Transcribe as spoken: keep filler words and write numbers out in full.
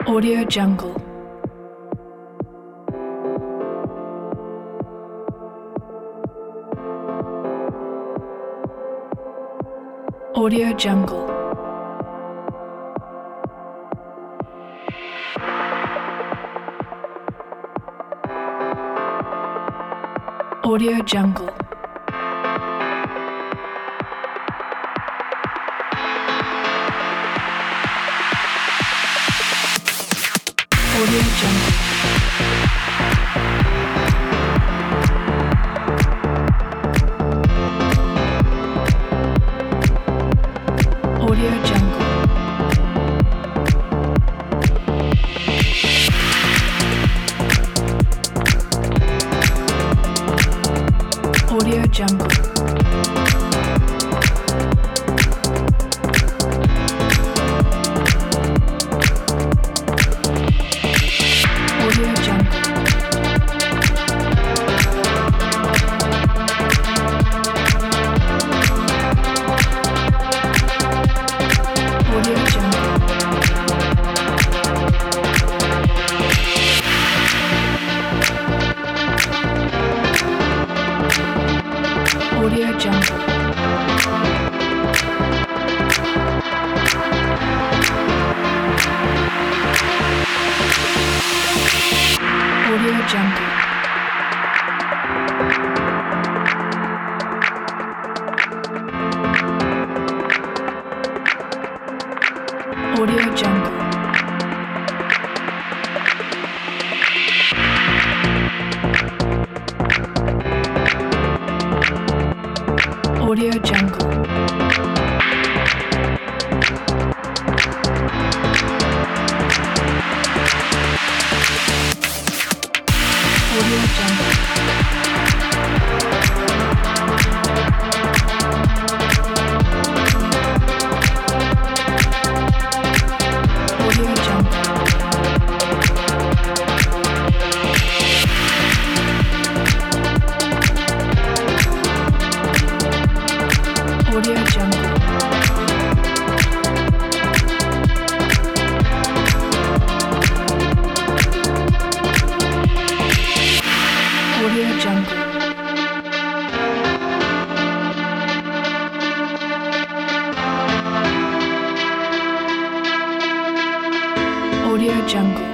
Audio Jungle. Audio Jungle. Audio Jungle. Audio Jungle. Audio Jungle. Audio Jungle. Audio Jungle. Audio Jungle. Audio Jungle. Audio Jungle. Audio Jungle. Audio Jungle. Audio Jungle. Audio Jungle. Audio Jungle. Audio Jungle. Audio Jungle.